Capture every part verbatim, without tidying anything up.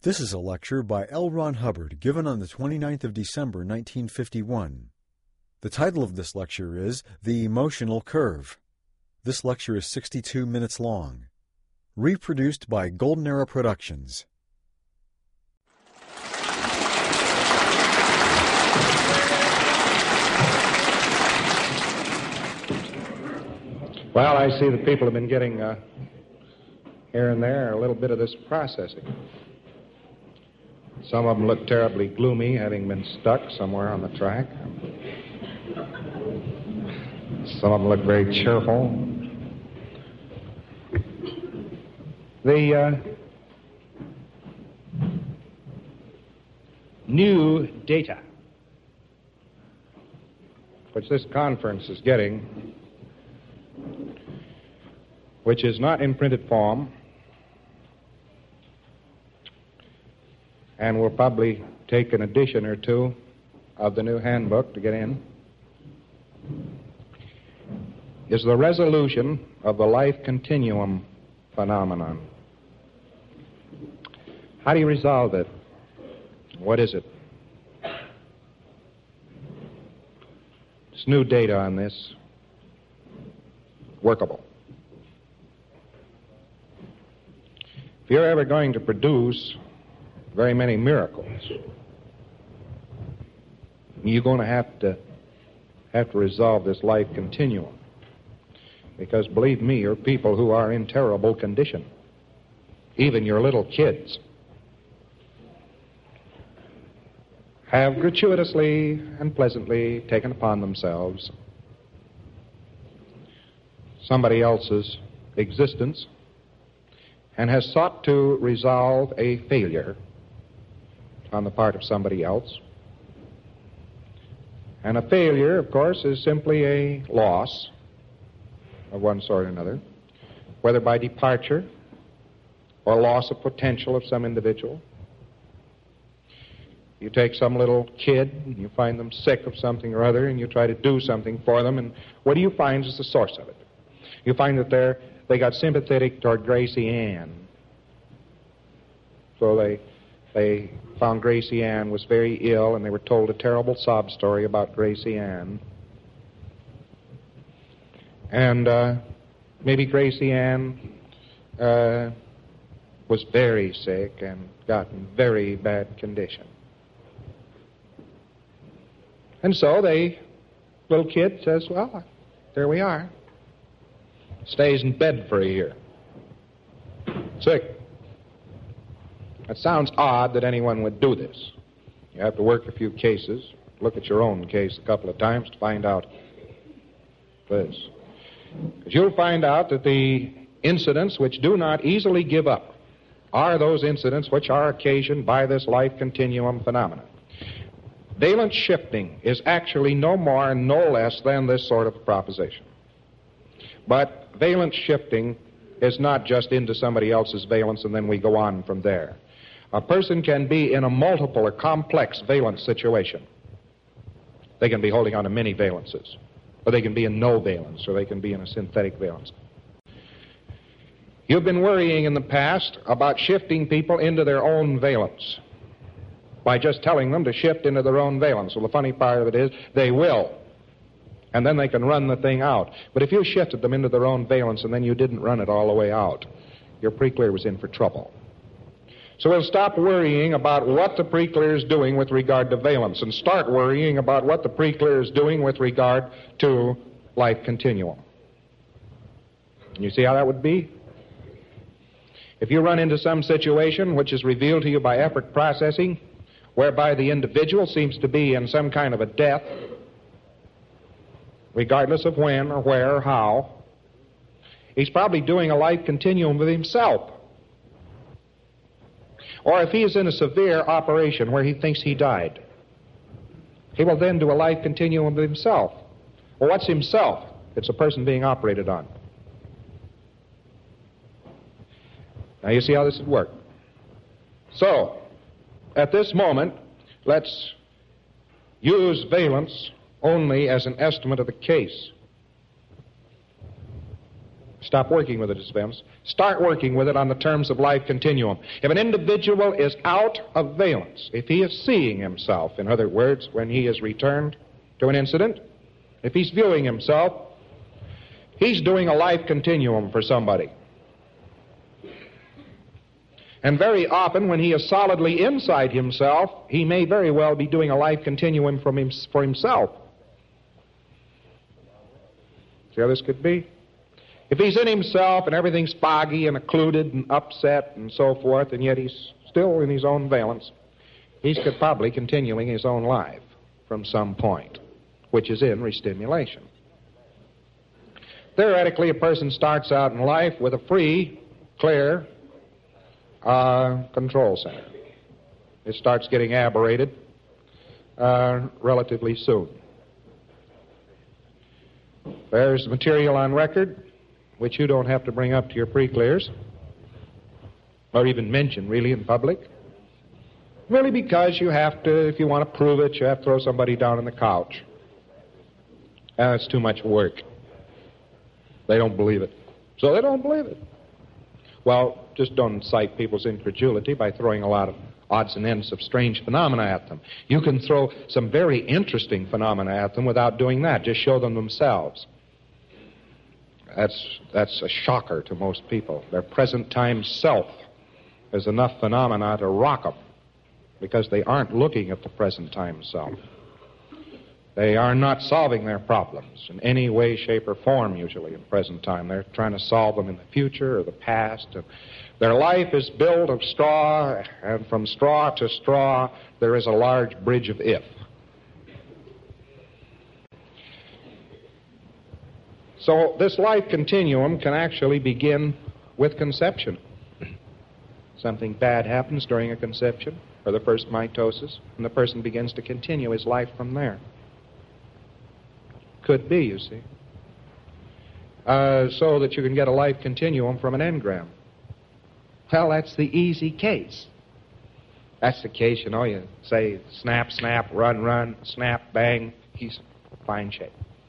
This is a lecture by L. Ron Hubbard given on the twenty-ninth of December, nineteen fifty-one. The title of this lecture is The Emotional Curve. This lecture is sixty-two minutes long. Reproduced by Golden Era Productions. Well, I see that people have been getting uh, here and there a little bit of this processing. Some of them look terribly gloomy, having been stuck somewhere on the track. Some of them look very cheerful. The uh, new data which this conference is getting, which is not in printed form, and will probably take an edition or two of the new handbook to get in, is the resolution of the life continuum phenomenon. How do you resolve it? What is it? There's new data on this. Workable. If you're ever going to produce very many miracles, you're going to have to have to resolve this life continuum. Because believe me, you're people who are in terrible condition. Even your little kids have gratuitously and pleasantly taken upon themselves somebody else's existence and has sought to resolve a failure on the part of somebody else. And a failure, of course, is simply a loss of one sort or another, whether by departure or loss of potential of some individual. You take some little kid and you find them sick of something or other and you try to do something for them, and what do you find is the source of it? You find that they're, they got sympathetic toward Gracie Ann. So they they found Gracie Ann was very ill, and they were told a terrible sob story about Gracie Ann. And uh, maybe Gracie Ann uh, was very sick and got in very bad condition. And so they, little kid says, well, there we are. Stays in bed for a year. Sick. It sounds odd that anyone would do this. You have to work a few cases, look at your own case a couple of times to find out this. Because you'll find out that the incidents which do not easily give up are those incidents which are occasioned by this life continuum phenomenon. Valence shifting is actually no more and no less than this sort of proposition. But valence shifting is not just into somebody else's valence and then we go on from there. A person can be in a multiple or complex valence situation. They can be holding on to many valences, or they can be in no valence, or they can be in a synthetic valence. You've been worrying in the past about shifting people into their own valence by just telling them to shift into their own valence. Well, the funny part of it is they will, and then they can run the thing out. But if you shifted them into their own valence and then you didn't run it all the way out, your pre-clear was in for trouble. So we'll stop worrying about what the pre-clear is doing with regard to valence and start worrying about what the pre-clear is doing with regard to life continuum. You see how that would be? If you run into some situation which is revealed to you by effort processing, whereby the individual seems to be in some kind of a death, regardless of when or where or how, he's probably doing a life continuum with himself. Or if he is in a severe operation where he thinks he died, he will then do a life continuum with himself. Well, what's himself? It's a person being operated on. Now you see how this would work. So, at this moment, let's use valence only as an estimate of the case. Stop working with it as valence. Start working with it on the terms of life continuum. If an individual is out of valence, if he is seeing himself, in other words, when he is returned to an incident, if he's viewing himself, he's doing a life continuum for somebody. And very often, when he is solidly inside himself, he may very well be doing a life continuum from him, for himself. See how this could be? If he's in himself and everything's foggy and occluded and upset and so forth, and yet he's still in his own valence, he's probably continuing his own life from some point, which is in restimulation. Theoretically, a person starts out in life with a free, clear uh, control center. It starts getting aberrated uh, relatively soon. There's material on record which you don't have to bring up to your pre-clears or even mention really in public. Really because you have to, if you want to prove it, you have to throw somebody down on the couch. And it's too much work. They don't believe it. So they don't believe it. Well, just don't incite people's incredulity by throwing a lot of odds and ends of strange phenomena at them. You can throw some very interesting phenomena at them without doing that. Just show them themselves. That's, that's a shocker to most people. Their present time self is enough phenomena to rock them because they aren't looking at the present time self. They are not solving their problems in any way, shape, or form usually in present time. They're trying to solve them in the future or the past. And their life is built of straw, and from straw to straw there is a large bridge of if. So this life continuum can actually begin with conception. Something bad happens during a conception, or the first mitosis, and the person begins to continue his life from there. Could be, you see. Uh, so that you can get a life continuum from an engram. Well, that's the easy case. That's the case, you know, you say snap, snap, run, run, snap, bang, he's in fine shape.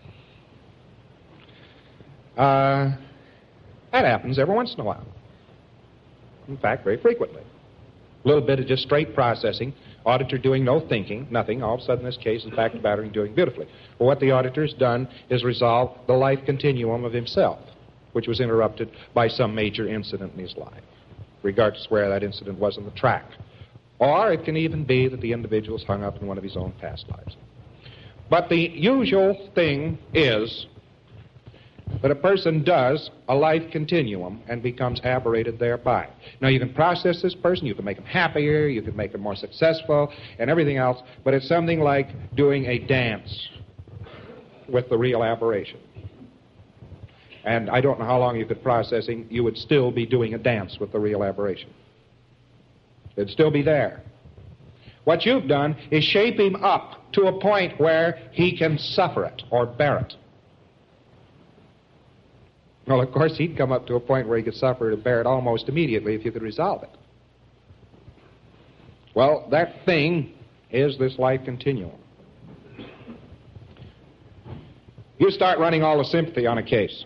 Uh, that happens every once in a while. In fact, very frequently. A little bit of just straight processing. Auditor doing no thinking, nothing. All of a sudden, this case is back to battery doing beautifully. Well, what the auditor's done is resolve the life continuum of himself, which was interrupted by some major incident in his life, regardless of where that incident was on the track. Or it can even be that the individual's hung up in one of his own past lives. But the usual thing is that a person does a life continuum and becomes aberrated thereby. Now, you can process this person, you can make him happier, you can make him more successful, and everything else, but it's something like doing a dance with the real aberration. And I don't know how long you could process him, you would still be doing a dance with the real aberration. It'd still be there. What you've done is shape him up to a point where he can suffer it or bear it. Well, of course, he'd come up to a point where he could suffer to bear it almost immediately if you could resolve it. Well, that thing is this life continuum. You start running all the sympathy on a case.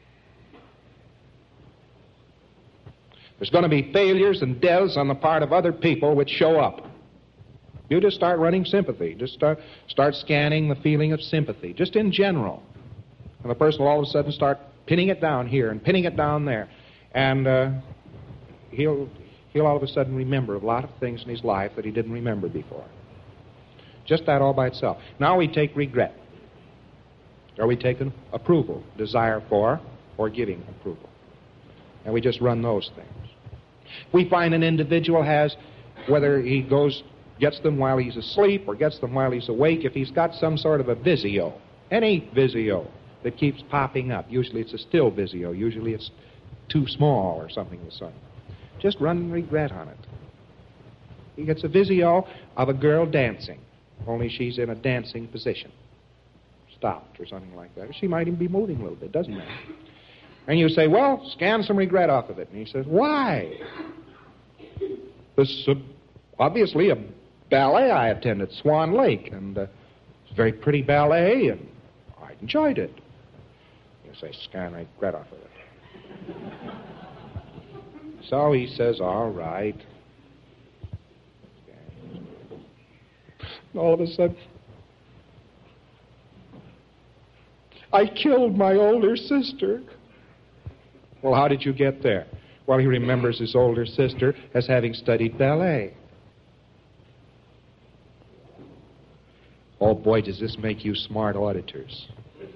There's going to be failures and deaths on the part of other people which show up. You just start running sympathy. Just start, start scanning the feeling of sympathy, just in general. And the person will all of a sudden start pinning it down here and pinning it down there. And uh, he'll, he'll all of a sudden remember a lot of things in his life that he didn't remember before. Just that all by itself. Now we take regret. Or we take an approval, desire for, or giving approval. And we just run those things. We find an individual has, whether he goes, gets them while he's asleep or gets them while he's awake, if he's got some sort of a visio, any visio that keeps popping up. Usually it's a still visio. Usually it's too small or something of the sort. Just run regret on it. He gets a visio of a girl dancing, only she's in a dancing position. Stopped or something like that. Or she might even be moving a little bit, doesn't matter. And you say, well, scan some regret off of it. And he says, why? This is uh, obviously a ballet I attended, Swan Lake, and uh, it's a very pretty ballet, and I enjoyed it. You say, scan regret off of it. So he says, all right. All of a sudden, I killed my older sister. Well, how did you get there? Well, he remembers his older sister as having studied ballet. Oh, boy, does this make you smart auditors.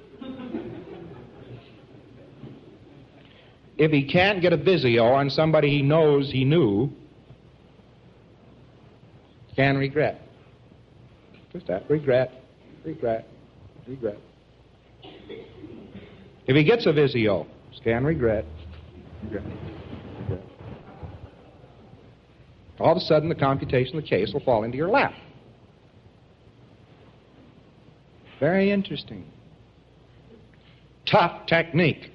If he can't get a Vizio on somebody he knows he knew, can regret. Just that. Regret. Regret. Regret. If he gets a Vizio, scan regret. Regret. Regret. All of a sudden, the computation of the case will fall into your lap. Very interesting. Tough technique.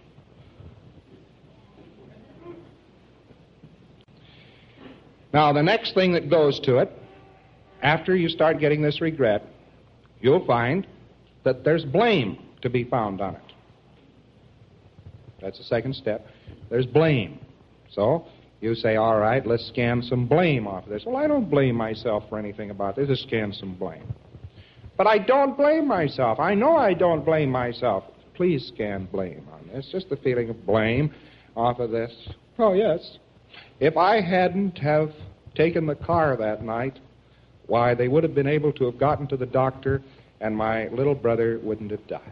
Now, the next thing that goes to it, after you start getting this regret, you'll find that there's blame to be found on it. That's the second step. There's blame. So you say, all right, let's scan some blame off of this. Well, I don't blame myself for anything about this. Let's scan some blame. But I don't blame myself. I know I don't blame myself. Please scan blame on this. Just the feeling of blame off of this. Oh, yes. If I hadn't have taken the car that night, why, they would have been able to have gotten to the doctor and my little brother wouldn't have died.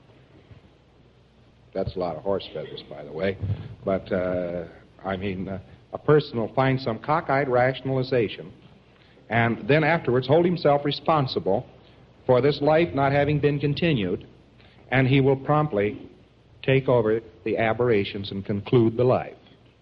That's a lot of horse feathers, by the way. But, uh, I mean, uh, a person will find some cockeyed rationalization and then afterwards hold himself responsible for this life not having been continued, and he will promptly take over the aberrations and conclude the life.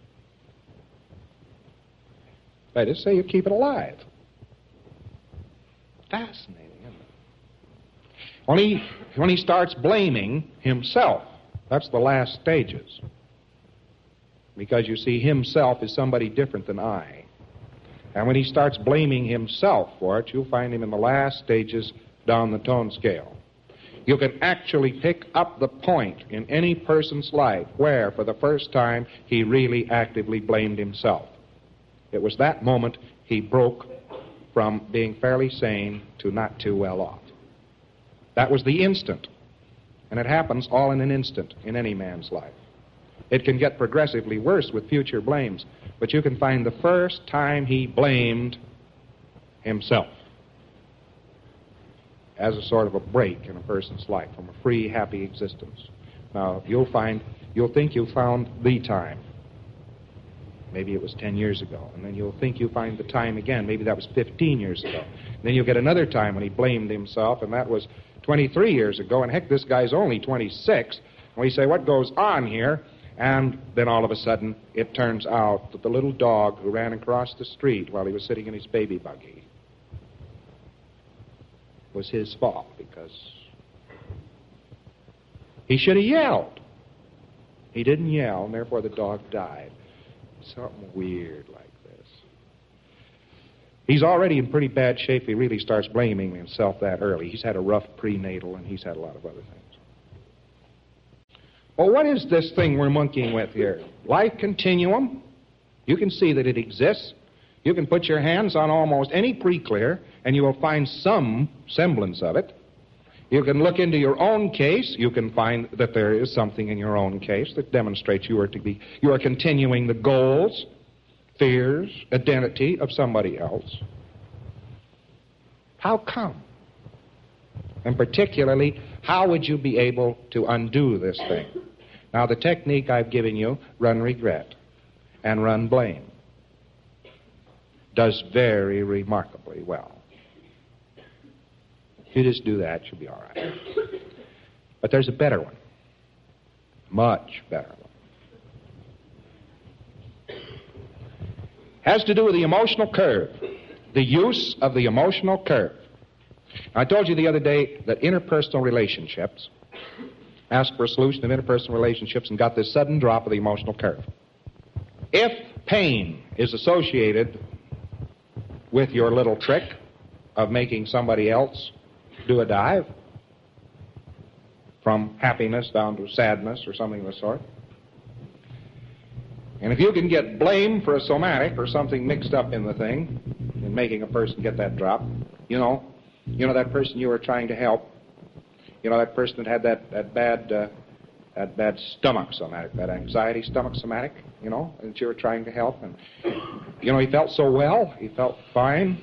That is, say you keep it alive. Fascinating, isn't it? When he, when he starts blaming himself, that's the last stages. Because you see, himself is somebody different than I. And when he starts blaming himself for it, you'll find him in the last stages down the tone scale. You can actually pick up the point in any person's life where, for the first time, he really actively blamed himself. It was that moment he broke from being fairly sane to not too well off. That was the instant. And it happens all in an instant in any man's life. It can get progressively worse with future blames, but you can find the first time he blamed himself as a sort of a break in a person's life from a free, happy existence. Now, you'll find, you'll think you found the time. Maybe it was ten years ago. And then you'll think you find the time again. Maybe that was fifteen years ago. And then you'll get another time when he blamed himself, and that was twenty-three years ago. And heck, this guy's only twenty-six. And we say, what goes on here? And then all of a sudden, it turns out that the little dog who ran across the street while he was sitting in his baby buggy was his fault, because he should have yelled. He didn't yell, and therefore the dog died. Something weird like this. He's already in pretty bad shape if he really starts blaming himself that early. He's had a rough prenatal, and he's had a lot of other things. Well, what is this thing we're monkeying with here? Life continuum. You can see that it exists. You can put your hands on almost any pre-clear, and you will find some semblance of it. You can look into your own case. You can find that there is something in your own case that demonstrates you are to be, you are continuing the goals, fears, identity of somebody else. How come? And particularly, how would you be able to undo this thing? Now, the technique I've given you, run regret and run blame, does very remarkably well. If you just do that, you'll be all right. But there's a better one. Much better one. Has to do with the emotional curve. The use of the emotional curve. I told you the other day that interpersonal relationships, asked for a solution of interpersonal relationships and got this sudden drop of the emotional curve. If pain is associated with your little trick of making somebody else do a dive from happiness down to sadness or something of the sort, And if you can get blamed for a somatic or something mixed up in the thing, in making a person get that drop, you know, you know that person you were trying to help, you know that person that had that, that bad uh, that bad stomach somatic, that anxiety stomach somatic, you know, that you were trying to help, and you know he felt so well, he felt fine,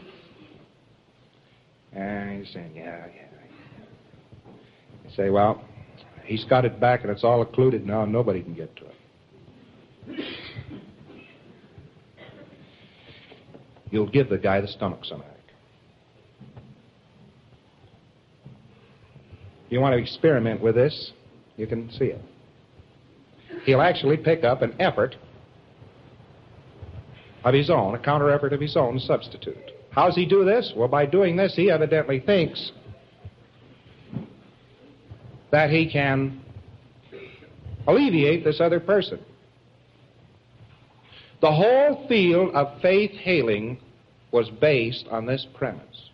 and he's saying, yeah, yeah. You say, well, he's got it back and it's all occluded now, and nobody can get to it. You'll give the guy the stomach somatic. You want to experiment with this, you can see it. He'll actually pick up an effort of his own, a counter effort of his own, substitute. How does he do this? Well, by doing this, he evidently thinks that he can alleviate this other person. The whole field of faith healing was based on this premise.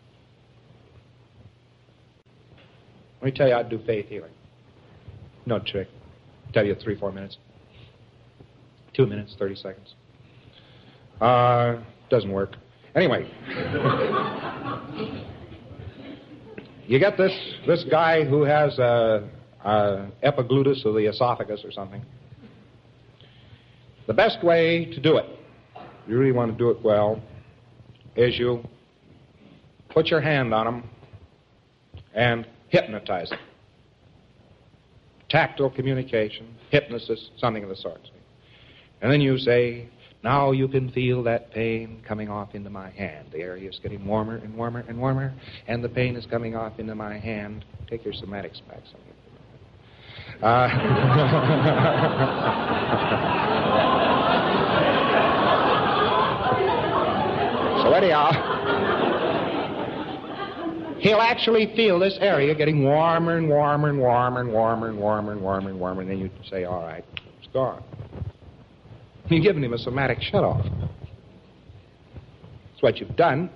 Let me tell you how to do faith healing. No trick. Tell you three, four minutes. Two minutes, thirty seconds. Uh, doesn't work. Anyway. You get this, this guy who has a, a epiglottis of the esophagus or something. The best way to do it, you really want to do it well, is you put your hand on him and hypnotize him. Tactile communication, hypnosis, something of the sort. And then you say, now you can feel that pain coming off into my hand. The area is getting warmer and warmer and warmer, and the pain is coming off into my hand. Take your somatics back. Uh, so anyhow, he'll actually feel this area getting warmer and warmer and warmer and warmer and warmer and warmer and warmer, and then you say, all right, it's gone. You've given him a somatic shut-off. That's what you've done.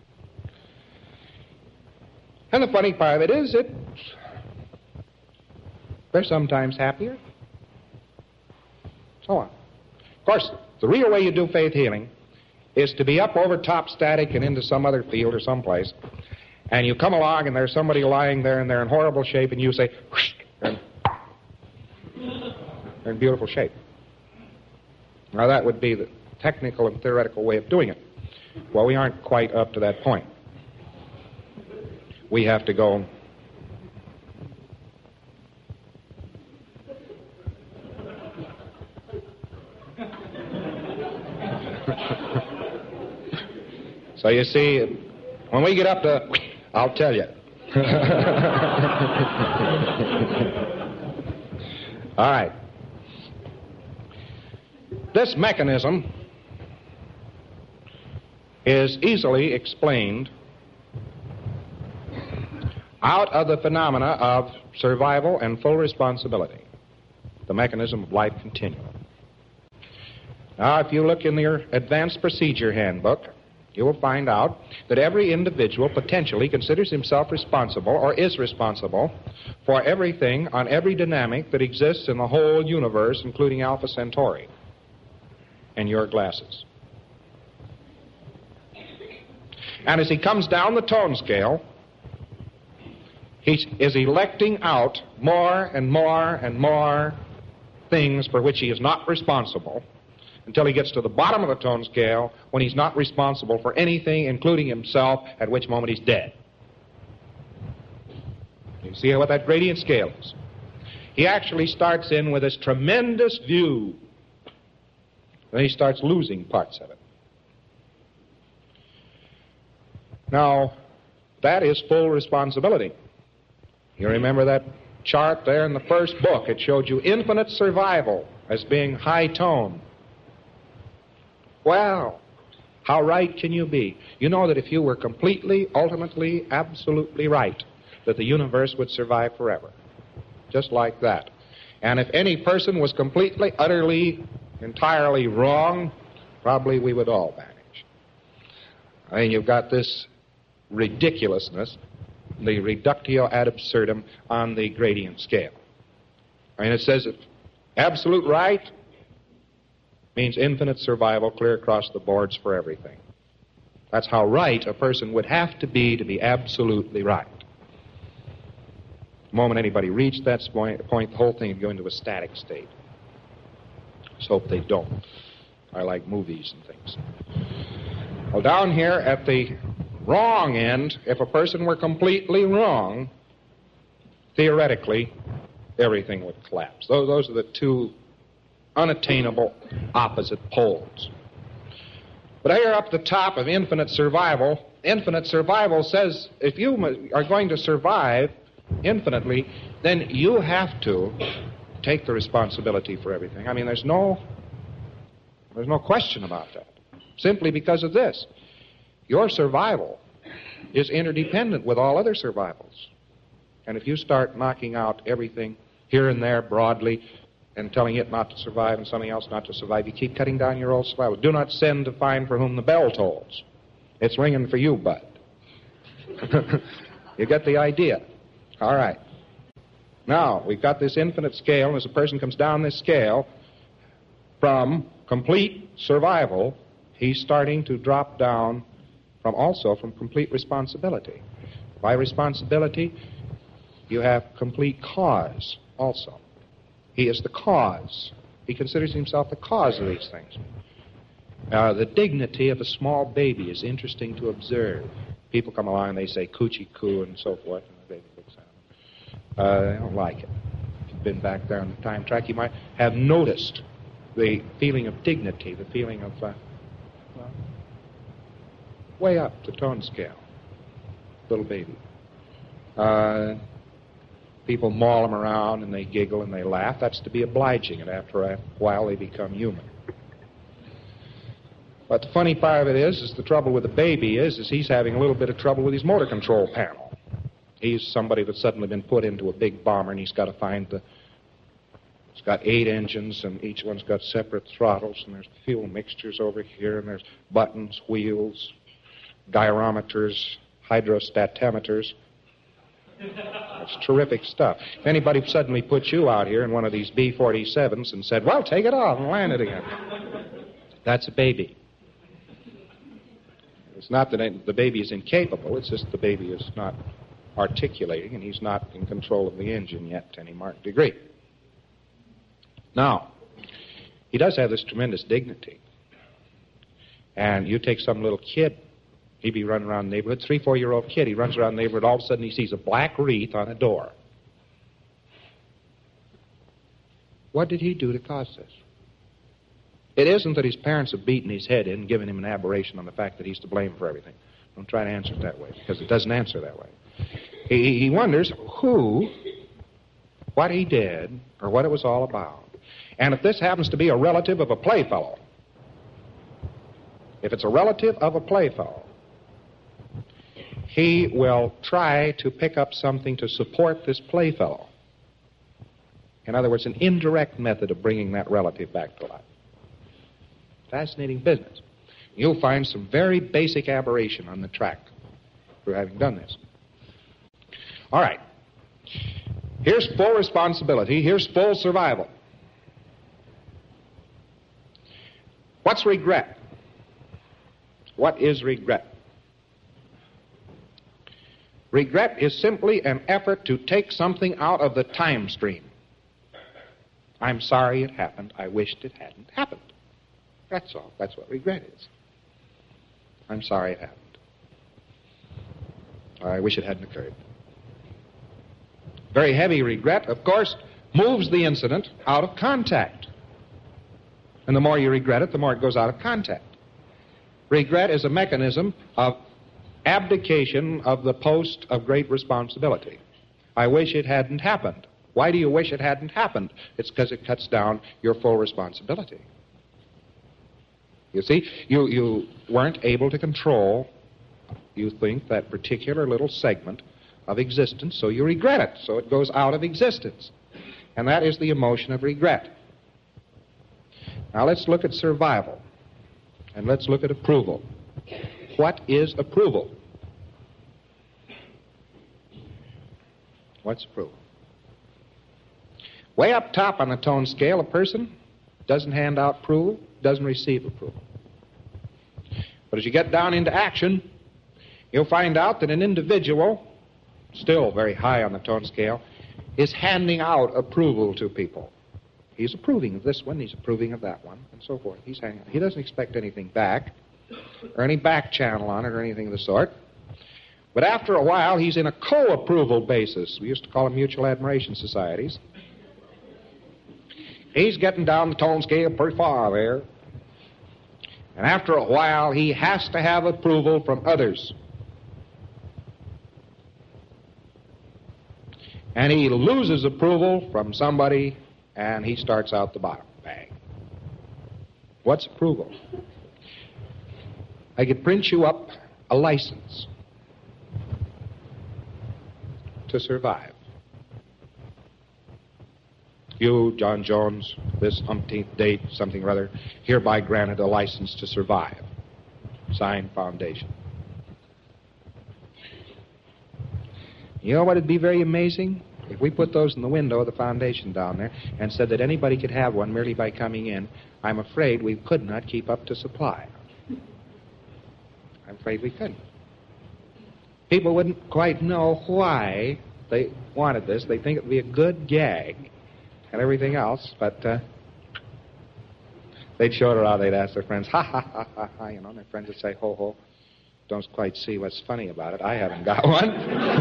And the funny part of it is that they're sometimes happier. So on. Of course, the real way you do faith healing is to be up over top static and into some other field or someplace, and you come along and there's somebody lying there and they're in horrible shape, and you say, whoosh, and they're in beautiful shape. Now, that would be the technical and theoretical way of doing it. Well, we aren't quite up to that point. We have to go so you see, when we get up to, I'll tell you. All right. This mechanism is easily explained out of the phenomena of survival and full responsibility, the mechanism of life continuum. Now, if you look in your advanced procedure handbook, you will find out that every individual potentially considers himself responsible or is responsible for everything on every dynamic that exists in the whole universe, including Alpha Centauri and your glasses. And as he comes down the tone scale, he is electing out more and more and more things for which he is not responsible until he gets to the bottom of the tone scale when he's not responsible for anything, including himself, at which moment he's dead. You see what that gradient scale is? He actually starts in with this tremendous view. Then he starts losing parts of it. Now, that is full responsibility. You remember that chart there in the first book? It showed you infinite survival as being high tone. Well, how right can you be? You know that if you were completely, ultimately, absolutely right, that the universe would survive forever. Just like that. And if any person was completely, utterly, entirely wrong, probably we would all vanish. I mean, you've got this ridiculousness, the reductio ad absurdum on the gradient scale. I mean, it says that absolute right means infinite survival clear across the boards for everything. That's how right a person would have to be to be absolutely right. The moment anybody reached that point, point the whole thing would go into a static state. Let's hope they don't. I like movies and things. Well, down here at the wrong end, if a person were completely wrong, theoretically, everything would collapse. Those, those are the two unattainable opposite poles. But here up the top of infinite survival, infinite survival says if you are going to survive infinitely, then you have to take the responsibility for everything. I mean, there's no, there's no question about that. Simply because of this. Your survival is interdependent with all other survivals. And if you start knocking out everything here and there broadly and telling it not to survive and something else not to survive, you keep cutting down your own survival. Do not send to find for whom the bell tolls. It's ringing for you, bud. You get the idea. All right. Now, we've got this infinite scale, and as a person comes down this scale from complete survival, he's starting to drop down from also from complete responsibility. By responsibility, you have complete cause also. He is the cause. He considers himself the cause of these things. Uh, the dignity of a small baby is interesting to observe. People come along and they say coochie coo and so forth, and the baby looks at them. Uh, they don't like it. If you've been back there on the time track, you might have noticed the feeling of dignity, the feeling of, uh, well, way up the tone scale. Little baby. Uh, people maul them around and they giggle and they laugh. That's to be obliging, and after a while they become human. But the funny part of it is, is the trouble with the baby is, is he's having a little bit of trouble with his motor control panel. He's somebody that's suddenly been put into a big bomber, and he's got to find the... It's got eight engines, and each one's got separate throttles, and there's fuel mixtures over here, and there's buttons, wheels, gyrometers, hydrostatometers. It's terrific stuff. If anybody suddenly put you out here in one of these B forty-sevens and said, well, take it off and land it again, that's a baby. It's not that the baby is incapable, it's just the baby is not articulating, and he's not in control of the engine yet to any marked degree. Now, he does have this tremendous dignity. And you take some little kid, he'd be running around the neighborhood, three, four-year-old kid, he runs around the neighborhood, all of a sudden he sees a black wreath on a door. What did he do to cause this? It isn't that his parents have beaten his head in and given him an aberration on the fact that he's to blame for everything. Don't try to answer it that way, because it doesn't answer that way. He, he wonders who, what he did, or what it was all about. And if this happens to be a relative of a playfellow, if it's a relative of a playfellow, he will try to pick up something to support this playfellow. In other words, an indirect method of bringing that relative back to life. Fascinating business. You'll find some very basic aberration on the track through having done this. All right. Here's full responsibility. Here's full survival. What's regret? What is regret? Regret is simply an effort to take something out of the time stream. I'm sorry it happened. I wished it hadn't happened. That's all. That's what regret is. I'm sorry it happened. I wish it hadn't occurred. Very heavy regret, of course, moves the incident out of contact. And the more you regret it, the more it goes out of contact. Regret is a mechanism of abdication of the post of great responsibility. I wish it hadn't happened. Why do you wish it hadn't happened? It's because it cuts down your full responsibility. You see, you, you weren't able to control, you think, that particular little segment of existence, so you regret it, so it goes out of existence. And that is the emotion of regret. Now let's look at survival, and let's look at approval. What is approval? What's approval? Way up top on the tone scale, a person doesn't hand out approval, doesn't receive approval. But as you get down into action, you'll find out that an individual, still very high on the tone scale, is handing out approval to people. He's approving of this one, he's approving of that one, and so forth. He's hanging. He doesn't expect anything back, or any back channel on it, or anything of the sort. But after a while, he's in a co-approval basis. We used to call them mutual admiration societies. He's getting down the tone scale pretty far there. And after a while, he has to have approval from others. And he loses approval from somebody, and he starts out the bottom. Bang. What's approval? I could print you up a license to survive. You, John Jones, this umpteenth date, something or other, hereby granted a license to survive. Signed, Foundation. You know what would be very amazing? If we put those in the window of the Foundation down there and said that anybody could have one merely by coming in, I'm afraid we could not keep up to supply. I'm afraid we couldn't. People wouldn't quite know why they wanted this. They think it would be a good gag and everything else, but uh, they'd show it around, they'd ask their friends, ha, ha, ha, ha, ha, you know, and their friends would say, ho, ho, don't quite see what's funny about it. I haven't got one.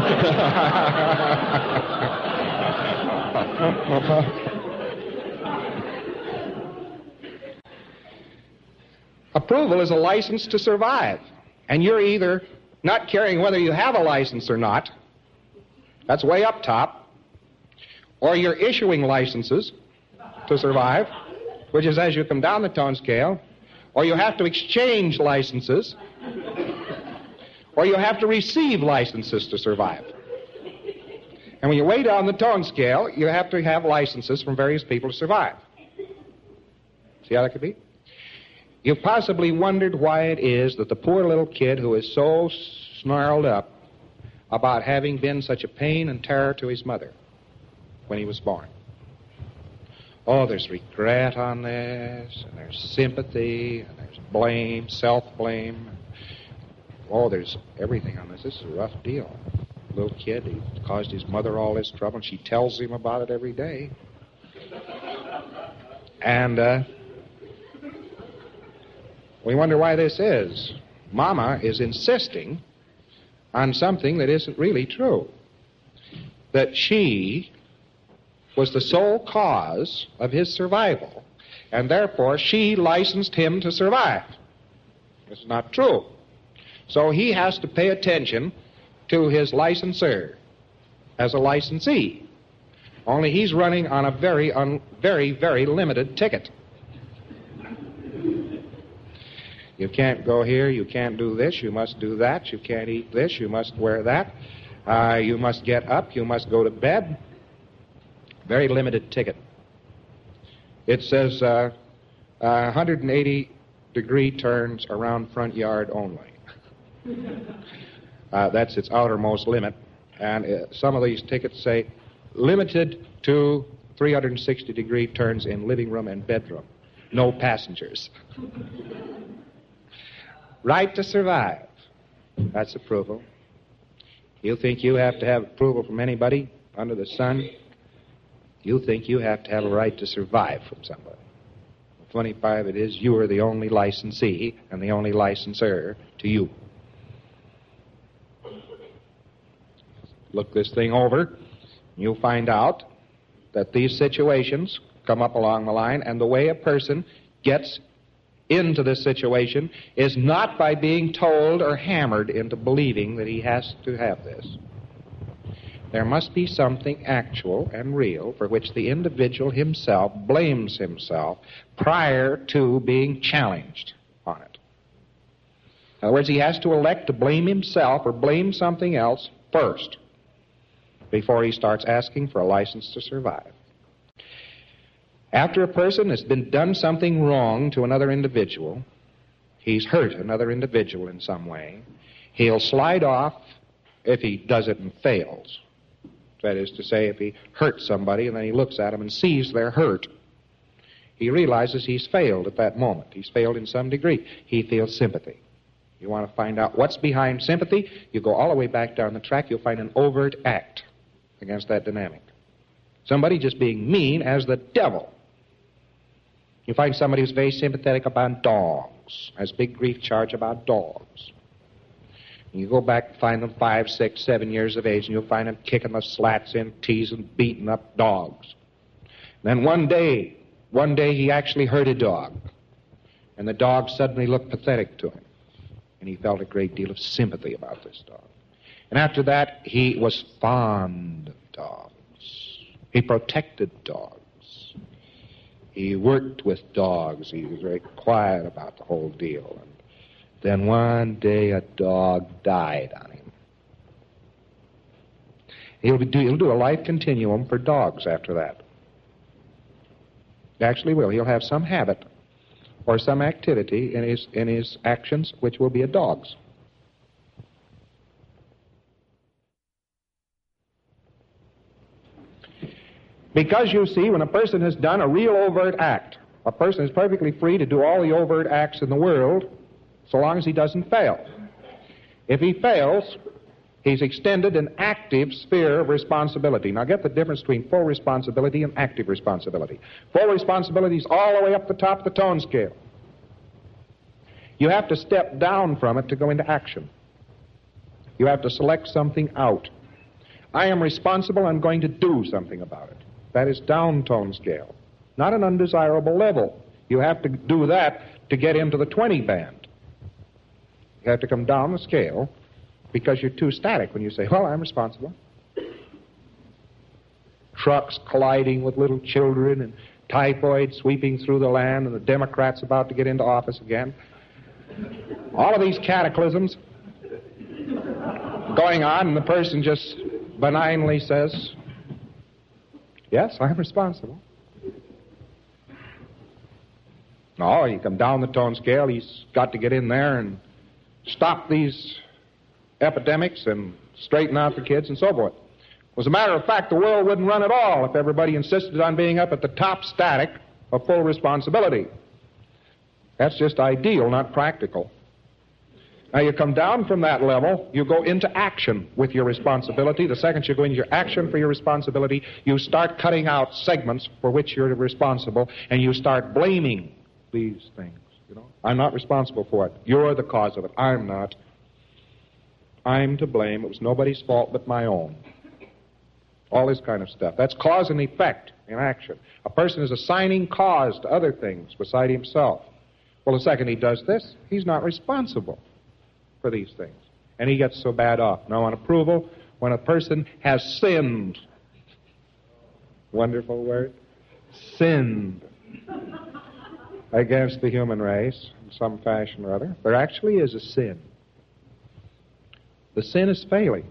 Approval is a license to survive, and you're either not caring whether you have a license or not, that's way up top, or you're issuing licenses to survive, which is as you come down the tone scale, or you have to exchange licenses, or you have to receive licenses to survive. And when you're way down the tone scale, you have to have licenses from various people to survive. See how that could be? You've possibly wondered why it is that the poor little kid who is so snarled up about having been such a pain and terror to his mother when he was born. Oh, there's regret on this, and there's sympathy, and there's blame, self-blame. Oh, there's everything on this. This is a rough deal. Little kid, he caused his mother all this trouble, and she tells him about it every day. And uh, we wonder why this is. Mama is insisting on something that isn't really true. That she was the sole cause of his survival, and therefore she licensed him to survive. This is not true. So he has to pay attention to his licensor as a licensee. Only he's running on a very, un, very, very limited ticket. You can't go here, you can't do this, you must do that, you can't eat this, you must wear that, uh, you must get up, you must go to bed. Very limited ticket. It says uh, uh, one hundred eighty degree turns around front yard only. Uh, that's its outermost limit. And uh, some of these tickets say limited to three hundred sixty degree turns in living room and bedroom. No passengers. Right to survive. That's approval. You think you have to have approval from anybody under the sun? You think you have to have a right to survive from somebody. twenty-five it is, you are the only licensee and the only licensor to you. Look this thing over, and you'll find out that these situations come up along the line, and the way a person gets into this situation is not by being told or hammered into believing that he has to have this. There must be something actual and real for which the individual himself blames himself prior to being challenged on it. In other words, he has to elect to blame himself or blame something else first before he starts asking for a license to survive. After a person has been done something wrong to another individual, he's hurt another individual in some way, he'll slide off if he does it and fails. That is to say, if he hurts somebody and then he looks at them and sees they're hurt, He realizes he's failed at that moment. He's failed in some degree. He feels sympathy. You want to find out what's behind sympathy? You go all the way back down the track, you'll find an overt act against that dynamic. Somebody just being mean as the devil. You find somebody who's very sympathetic about dogs, has big grief charge about dogs. And you go back and find them five, six, seven years of age, and you'll find them kicking the slats in, teasing, beating up dogs. Then one day, one day he actually hurt a dog, and the dog suddenly looked pathetic to him, and he felt a great deal of sympathy about this dog. And after that, he was fond of dogs. He protected dogs. He worked with dogs. He was very quiet about the whole deal. And then one day a dog died on him. He'll do, he'll do a life continuum for dogs after that. He actually will. He'll have some habit or some activity in his, in his actions which will be a dog's. Because, you see, when a person has done a real overt act, a person is perfectly free to do all the overt acts in the world so long as he doesn't fail. If he fails, he's extended an active sphere of responsibility. Now get the difference between full responsibility and active responsibility. Full responsibility is all the way up the top of the tone scale. You have to step down from it to go into action. You have to select something out. I am responsible, I'm going to do something about it. That is down tone scale, not an undesirable level. You have to do that to get into the twenty band. You have to come down the scale because you're too static when you say, well, I'm responsible. Trucks colliding with little children and typhoid sweeping through the land and the Democrats about to get into office again. All of these cataclysms going on, and the person just benignly says, yes, I'm responsible. No, you come down the tone scale, he's got to get in there and stop these epidemics and straighten out the kids and so forth. As a matter of fact, the world wouldn't run at all if everybody insisted on being up at the top static of full responsibility. That's just ideal, not practical. Now, you come down from that level, you go into action with your responsibility. The second you go into your action for your responsibility, you start cutting out segments for which you're responsible, and you start blaming these things. You know, I'm not responsible for it. You're the cause of it. I'm not. I'm to blame. It was nobody's fault but my own. All this kind of stuff. That's cause and effect in action. A person is assigning cause to other things beside himself. Well, the second he does this, he's not responsible for these things. And he gets so bad off. Now, on approval, when a person has sinned, wonderful word, sinned against the human race in some fashion or other, there actually is a sin. The sin is failing.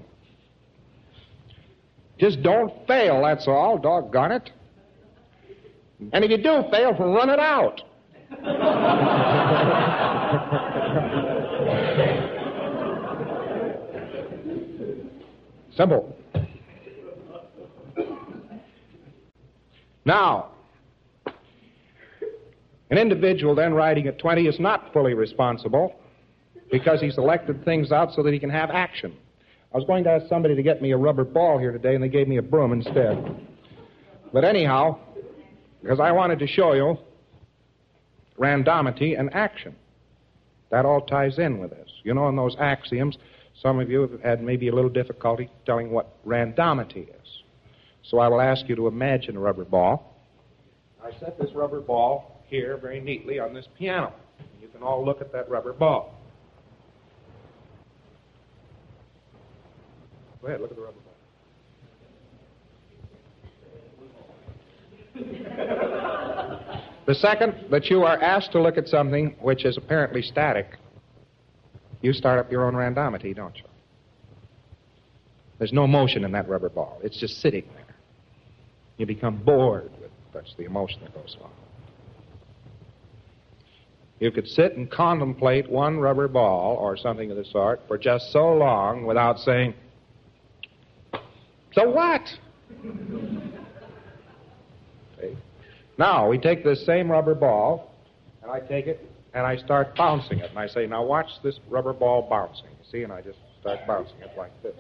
Just don't fail, that's all, doggone it. And if you do fail, run it out. Simple. Now, an individual then riding at twenty is not fully responsible because he's elected things out so that he can have action. I was going to ask somebody to get me a rubber ball here today, and they gave me a broom instead. But anyhow, because I wanted to show you randomity and action. That all ties in with this. You know, in those axioms, some of you have had maybe a little difficulty telling what randomity is. So I will ask you to imagine a rubber ball. I set this rubber ball here very neatly on this piano. You can all look at that rubber ball. Go ahead, look at the rubber ball. The second that you are asked to look at something which is apparently static, you start up your own randomity, don't you? There's no motion in that rubber ball. It's just sitting there. You become bored with that's the emotion that goes on. You could sit and contemplate one rubber ball or something of the sort for just so long without saying, so what? Okay. Now, we take this same rubber ball, and I take it, and I start bouncing it. And I say, now watch this rubber ball bouncing. You see, and I just start bouncing it like this.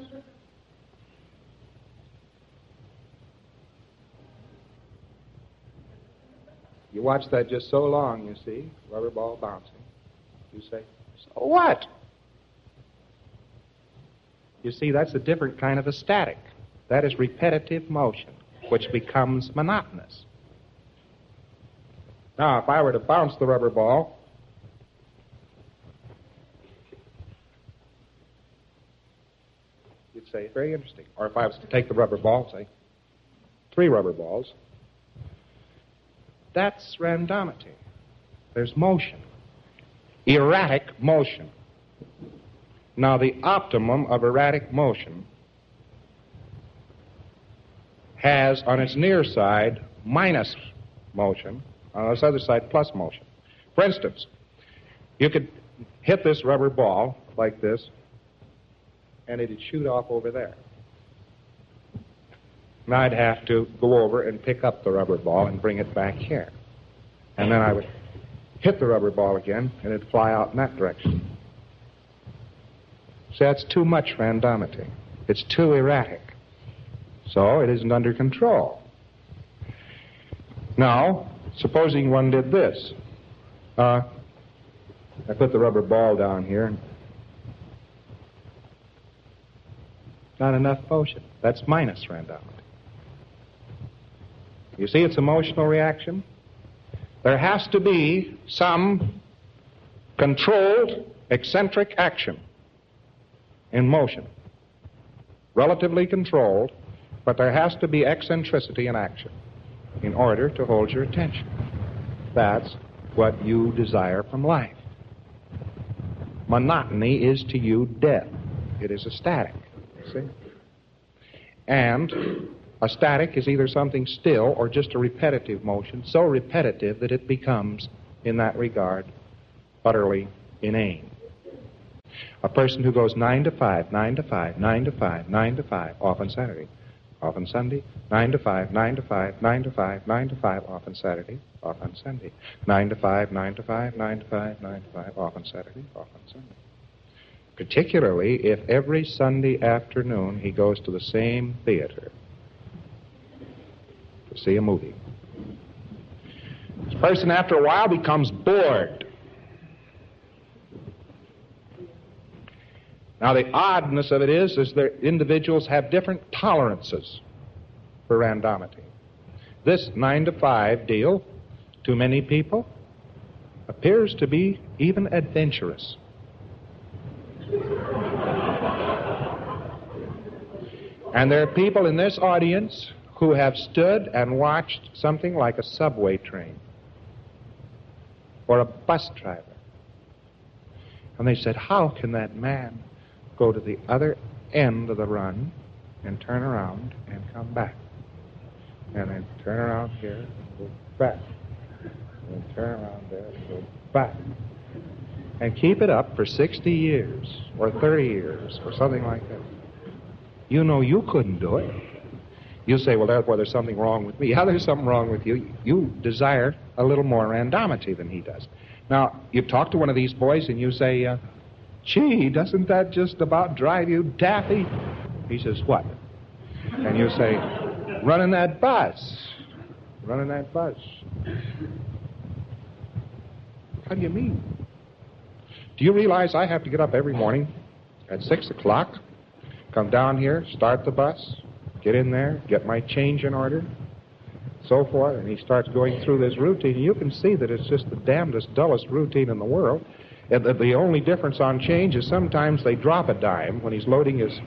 You watch that just so long, you see, rubber ball bouncing. You say, so what? You see, that's a different kind of a static. That is repetitive motion, which becomes monotonous. Now, if I were to bounce the rubber ball, you'd say, very interesting. Or if I was to take the rubber ball, say, three rubber balls, that's randomity. There's motion. Erratic motion. Now, the optimum of erratic motion has on its near side minus motion, on its other side plus motion. For instance, you could hit this rubber ball like this, and it'd shoot off over there. And I'd have to go over and pick up the rubber ball and bring it back here. And then I would hit the rubber ball again, and it'd fly out in that direction. See, that's too much randomity. It's too erratic. So it isn't under control. Now, supposing one did this. Uh, I put the rubber ball down here. Not enough motion. That's minus randomity. You see, it's emotional reaction. There has to be some controlled eccentric action in motion. Relatively controlled, but there has to be eccentricity in action in order to hold your attention. That's what you desire from life. Monotony is to you death. It is a static, see? And a static is either something still or just a repetitive motion, so repetitive that it becomes, in that regard, utterly inane. A person who goes nine to five, nine to five, nine to five, nine to five, often Saturday, often Sunday, nine to five, nine to five, nine to five, nine to five, often Saturday, often Sunday, nine to five, nine to five, nine to five, nine to five, often Saturday, often Sunday. Particularly if every Sunday afternoon he goes to the same theater to see a movie. This person, after a while, becomes bored. Now, the oddness of it is, is that individuals have different tolerances for randomity. This nine to five deal, to many people, appears to be even adventurous. And there are people in this audience who have stood and watched something like a subway train or a bus driver. And they said, how can that man go to the other end of the run and turn around and come back? And then turn around here and go back. And then turn around there and go back. And keep it up for sixty years or thirty years or something like that. You know you couldn't do it. You say, well, therefore, there's something wrong with me. Yeah, there's something wrong with you. You desire a little more randomity than he does. Now, you talk to one of these boys and you say, uh, gee, doesn't that just about drive you daffy? He says, what? And you say, running that bus. Running that bus. How do you mean? Do you realize I have to get up every morning at six o'clock, come down here, start the bus, get in there, get my change in order, so forth, and he starts going through this routine. You can see that it's just the damnedest, dullest routine in the world. And the, the only difference on change is sometimes they drop a dime when he's loading his...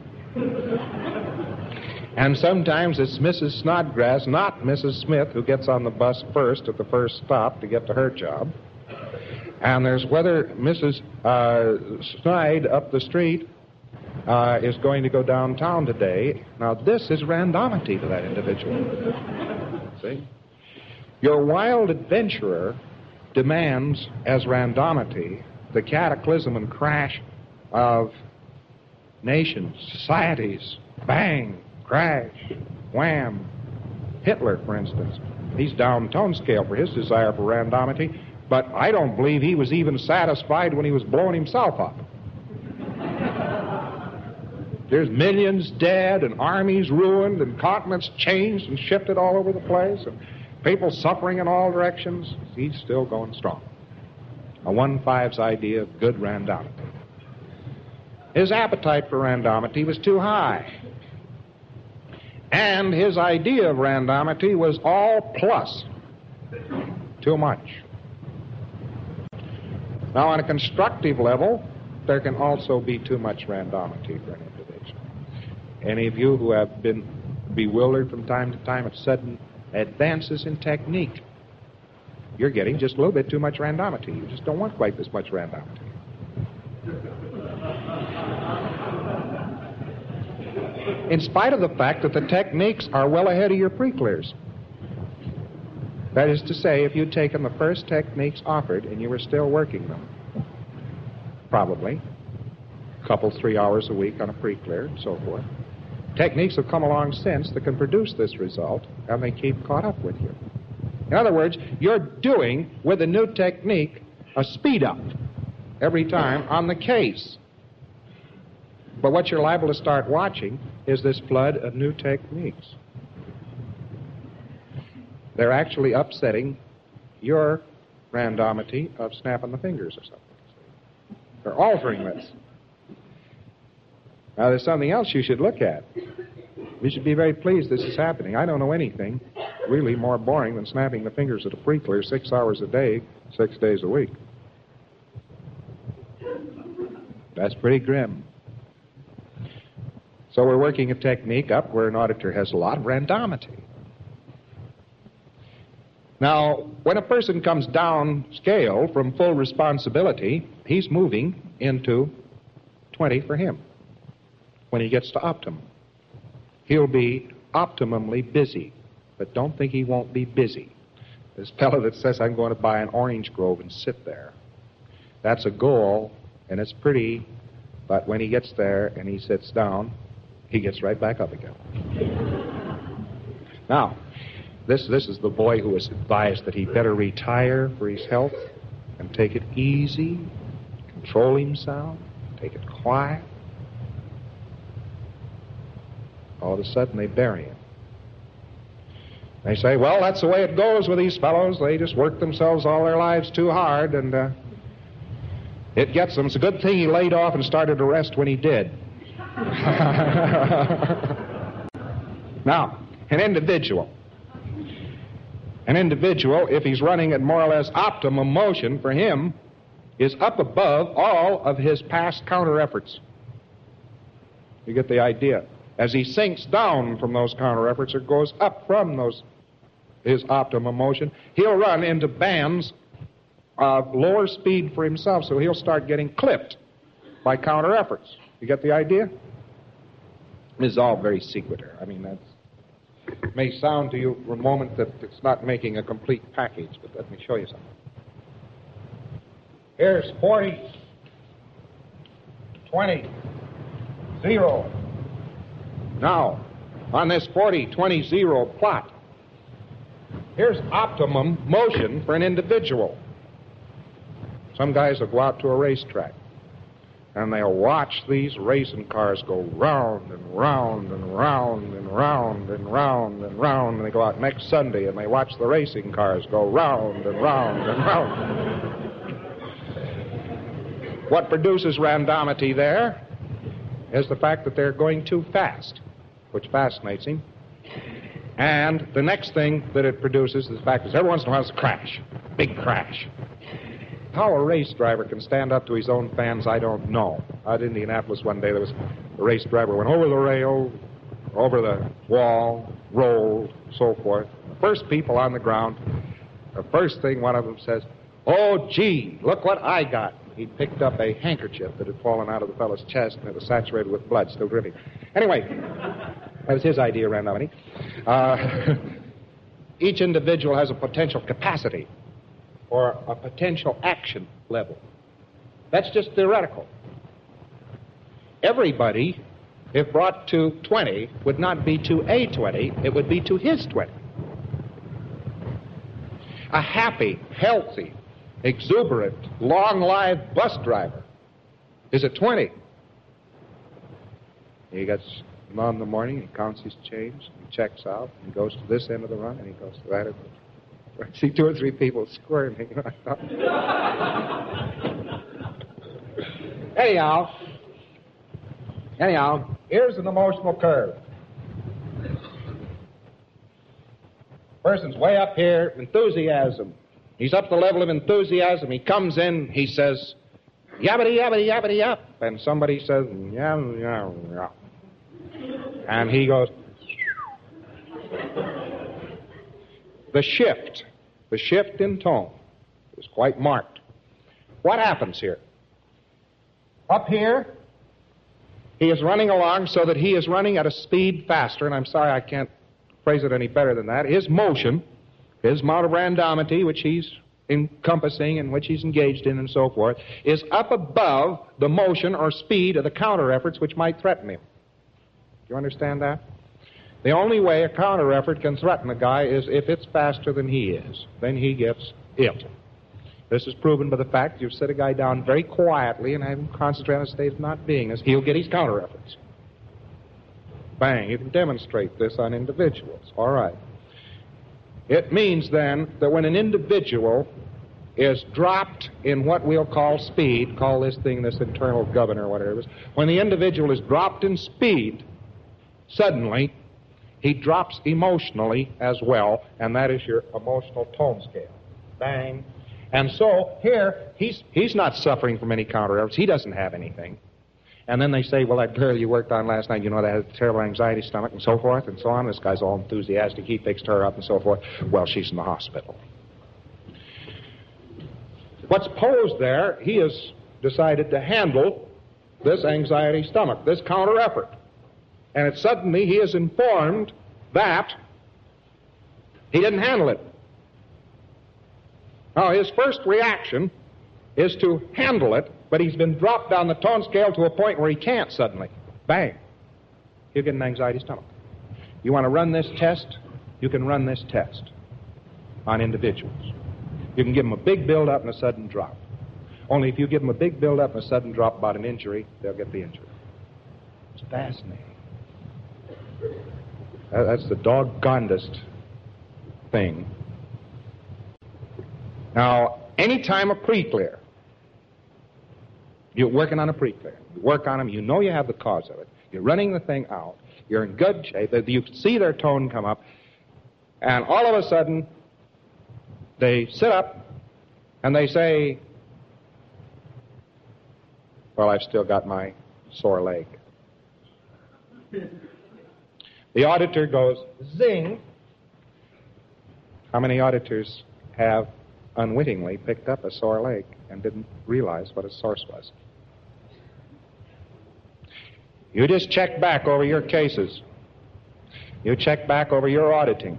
And sometimes it's Missus Snodgrass, not Missus Smith, who gets on the bus first at the first stop to get to her job. And there's whether Missus Uh, Snide up the street uh, is going to go downtown today. Now, this is randomity to that individual. See? Your wild adventurer demands as randomity the cataclysm and crash of nations, societies, bang, crash, wham. Hitler, for instance. He's down tone scale for his desire for randomity, but I don't believe he was even satisfied when he was blowing himself up. There's millions dead and armies ruined and continents changed and shifted all over the place and people suffering in all directions. He's still going strong. A one-fives idea of good randomity. His appetite for randomity was too high. And his idea of randomity was all plus. Too much. Now, on a constructive level, there can also be too much randomity for an individual. Any of you who have been bewildered from time to time at sudden advances in technique, you're getting just a little bit too much randomity. You just don't want quite this much randomity. In spite of the fact that the techniques are well ahead of your pre-clears. That is to say, if you'd taken the first techniques offered and you were still working them, probably a couple, three hours a week on a pre-clear and so forth, techniques have come along since that can produce this result, and they keep caught up with you. In other words, you're doing with a new technique a speed-up every time on the case. But what you're liable to start watching is this flood of new techniques. They're actually upsetting your randomity of snapping the fingers or something. They're altering this. Now, there's something else you should look at. You should be very pleased this is happening. I don't know anything really more boring than snapping the fingers at a pre-clear six hours a day, six days a week. That's pretty grim. So we're working a technique up where an auditor has a lot of randomity. Now, when a person comes down scale from full responsibility, he's moving into twenty for him. When he gets to optimum, he'll be optimally busy. But don't think he won't be busy. This fellow that says, I'm going to buy an orange grove and sit there, that's a goal, and it's pretty, but when he gets there and he sits down, he gets right back up again. Now, this, this is the boy who was advised that he better retire for his health and take it easy, control himself, take it quiet. All of a sudden, they bury him. They say, well, that's the way it goes with these fellows. They just work themselves all their lives too hard, and uh, it gets them. It's a good thing he laid off and started to rest when he did. Now, an individual. An individual, if he's running at more or less optimum motion for him, is up above all of his past counter efforts. You get the idea. As he sinks down from those counter efforts or goes up from those his optimum motion, he'll run into bands of lower speed for himself, so he'll start getting clipped by counter efforts. You get the idea? This is all very secretive. I mean, that may sound to you for a moment that it's not making a complete package, but let me show you something. Here's forty, twenty, zero. Now, on this forty twenty zero plot, here's optimum motion for an individual. Some guys will go out to a racetrack, and they'll watch these racing cars go round and round and round and round and round and round, and they go out next Sunday, and they watch the racing cars go round and round and round. What produces randomity there is the fact that they're going too fast, which fascinates him. And the next thing that it produces is the fact that every once in a while there's a crash, big crash. How a race driver can stand up to his own fans, I don't know. Out in Indianapolis one day, there was a race driver went over the rail, over the wall, rolled, so forth. The first people on the ground, the first thing one of them says, "Oh, gee, look what I got." He picked up a handkerchief that had fallen out of the fellow's chest, and it was saturated with blood, still dripping. Anyway, that was his idea, randomity. Uh, each individual has a potential capacity or a potential action level. That's just theoretical. Everybody, if brought to twenty, would not be to a twenty, it would be to his twenty. a happy, healthy, exuberant, long-lived bus driver is at twenty. He gets on in the morning, he counts his change, he checks out, he goes to this end of the run, and he goes to that end of the run. I see two or three people squirming. Anyhow, anyhow, here's an emotional curve. Person's way up here, enthusiasm. He's up to the level of enthusiasm. He comes in, he says, yabbity, yabbity, yabbity, yap. And somebody says, yeah, yeah, yeah. And he goes, the shift, the shift in tone is quite marked. What happens here? Up here, he is running along so that he is running at a speed faster, and I'm sorry I can't phrase it any better than that. His motion, his amount of randomity, which he's encompassing and which he's engaged in and so forth, is up above the motion or speed of the counter efforts which might threaten him. Do you understand that? The only way a counter effort can threaten a guy is if it's faster than he is. Then he gets it. This is proven by the fact you sit a guy down very quietly and have him concentrate on a state of not beingness. He'll get his counter efforts. Bang. You can demonstrate this on individuals. All right. It means then that when an individual is dropped in what we'll call speed, call this thing this internal governor or whatever it is, when the individual is dropped in speed, suddenly he drops emotionally as well, and that is your emotional tone scale. Bang. And so here, he's he's not suffering from any counter efforts. He doesn't have anything. And then they say, well, that girl you worked on last night, you know, that had a terrible anxiety stomach and so forth and so on. This guy's all enthusiastic. He fixed her up and so forth. Well, she's in the hospital. What's posed there, he has decided to handle this anxiety stomach, this counter effort. And it suddenly he is informed that he didn't handle it. Now, his first reaction is to handle it, but he's been dropped down the tone scale to a point where he can't suddenly. Bang. He'll get an anxiety stomach. You want to run this test? You can run this test on individuals. You can give them a big build-up and a sudden drop. Only if you give them a big build-up and a sudden drop about an injury, they'll get the injury. It's fascinating. That's the doggonedest thing. Now, anytime a pre-clear, you're working on a pre-clear, you work on them, you know you have the cause of it, you're running the thing out, you're in good shape, you see their tone come up, and all of a sudden, they sit up, and they say, well, I've still got my sore leg. The auditor goes, zing. How many auditors have unwittingly picked up a sore leg and didn't realize what its source was? You just check back over your cases. You check back over your auditing.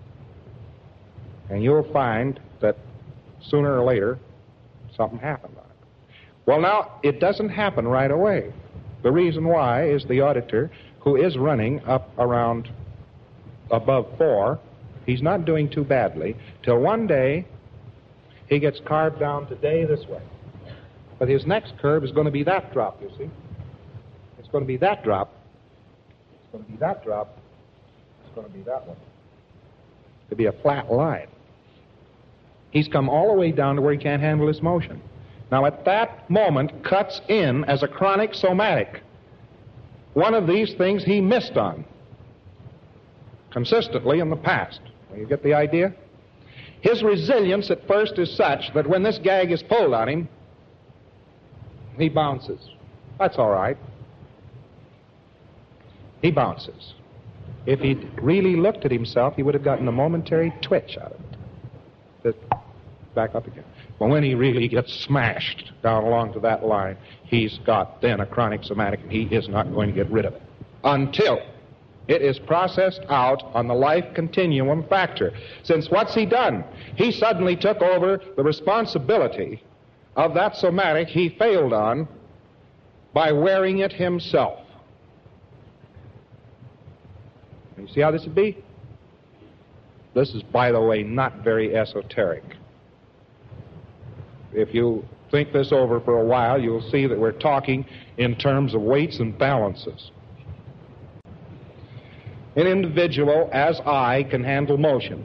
And you'll find that sooner or later, something happened on it. Well, now, it doesn't happen right away. The reason why is the auditor, who is running up around above four, he's not doing too badly, till one day he gets carved down today this way. But his next curve is going to be that drop, you see. It's going to be that drop. It's going to be that drop. It's going to be that one. It'll be a flat line. He's come all the way down to where he can't handle his motion. Now, at that moment, cuts in as a chronic somatic. One of these things he missed on consistently in the past. You get the idea? His resilience at first is such that when this gag is pulled on him, he bounces. That's all right. He bounces. If he'd really looked at himself, he would have gotten a momentary twitch out of it. Just back up again. But when he really gets smashed down along to that line, he's got then a chronic somatic, and he is not going to get rid of it until it is processed out on the life continuum factor. Since what's he done? He suddenly took over the responsibility of that somatic he failed on by wearing it himself. You see how this would be? This is, by the way, not very esoteric. If you think this over for a while, you'll see that we're talking in terms of weights and balances. An individual, as I, can handle motion.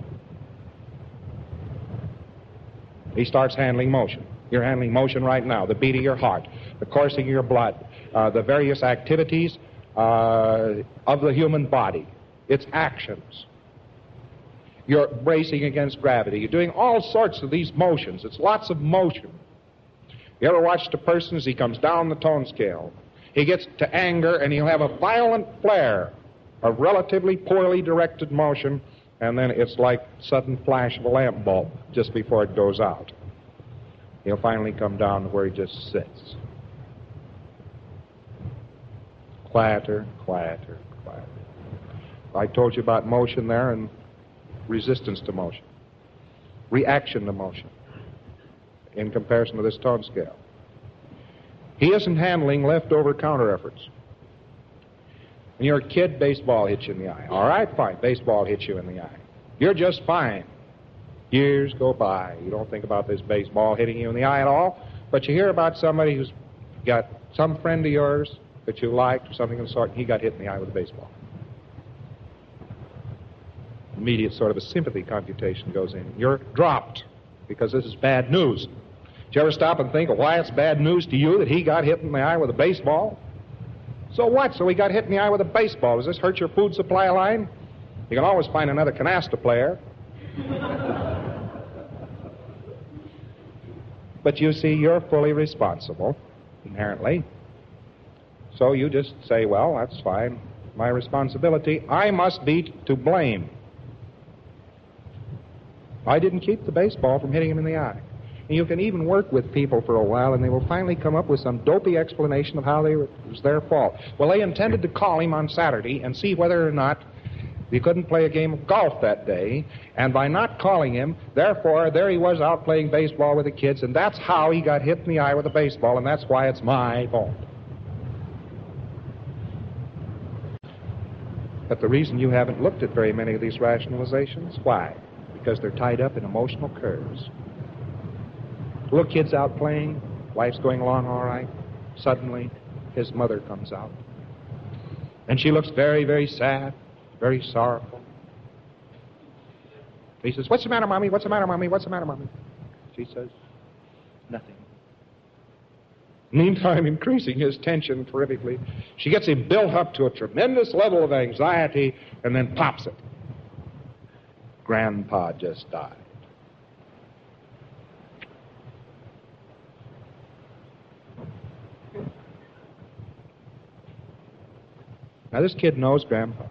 He starts handling motion. You're handling motion right now, the beat of your heart, the coursing of your blood, uh, the various activities uh, of the human body, its actions. You're bracing against gravity. You're doing all sorts of these motions. It's lots of motion. You ever watched a person as he comes down the tone scale? He gets to anger and he'll have a violent flare of relatively poorly directed motion, and then it's like sudden flash of a lamp bulb just before it goes out. He'll finally come down to where he just sits. Quieter, quieter, quieter. I told you about motion there and resistance to motion, reaction to motion in comparison to this tone scale. He isn't handling leftover counter efforts. When you're a kid, baseball hits you in the eye. All right, fine, baseball hits you in the eye. You're just fine. Years go by. You don't think about this baseball hitting you in the eye at all, but you hear about somebody who's got some friend of yours that you liked or something of the sort, and he got hit in the eye with a baseball. Immediate sort of a sympathy computation goes in. You're dropped because this is bad news. Did you ever stop and think of why it's bad news to you that he got hit in the eye with a baseball? So what? So he got hit in the eye with a baseball. Does this hurt your food supply line? You can always find another canasta player. But you see, you're fully responsible, inherently. So you just say, well, that's fine. My responsibility. I must be to blame. I didn't keep the baseball from hitting him in the eye. And you can even work with people for a while, and they will finally come up with some dopey explanation of how they were, it was their fault. Well, they intended to call him on Saturday and see whether or not he couldn't play a game of golf that day, and by not calling him, therefore, there he was out playing baseball with the kids, and that's how he got hit in the eye with a baseball, and that's why it's my fault. But the reason you haven't looked at very many of these rationalizations, why? Because they're tied up in emotional curves. Little kid's out playing, life's going along all right. Suddenly, his mother comes out. And she looks very, very sad, very sorrowful. He says, "What's the matter, Mommy? What's the matter, Mommy? What's the matter, Mommy?" She says, "Nothing." Meantime, increasing his tension terrifically, she gets him built up to a tremendous level of anxiety and then pops it. Grandpa just died. Now, this kid knows Grandpa.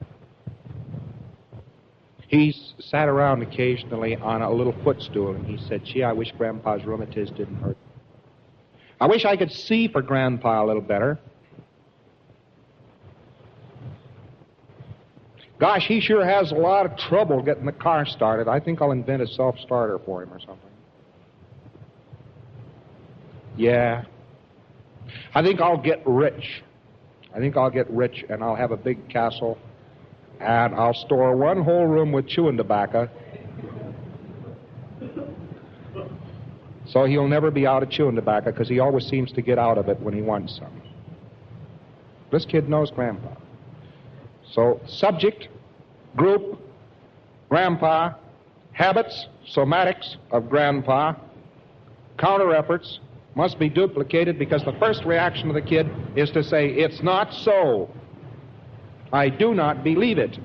He's sat around occasionally on a little footstool, and he said, "Gee, I wish Grandpa's rheumatiz didn't hurt. I wish I could see for Grandpa a little better. Gosh, he sure has a lot of trouble getting the car started. I think I'll invent a self-starter for him or something. Yeah. I think I'll get rich. I think I'll get rich, and I'll have a big castle, and I'll store one whole room with chewing tobacco, so he'll never be out of chewing tobacco because he always seems to get out of it when he wants some." This kid knows Grandpa. So, subject, group, Grandpa, habits, somatics of Grandpa, counter efforts must be duplicated because the first reaction of the kid is to say, "It's not so. I do not believe it.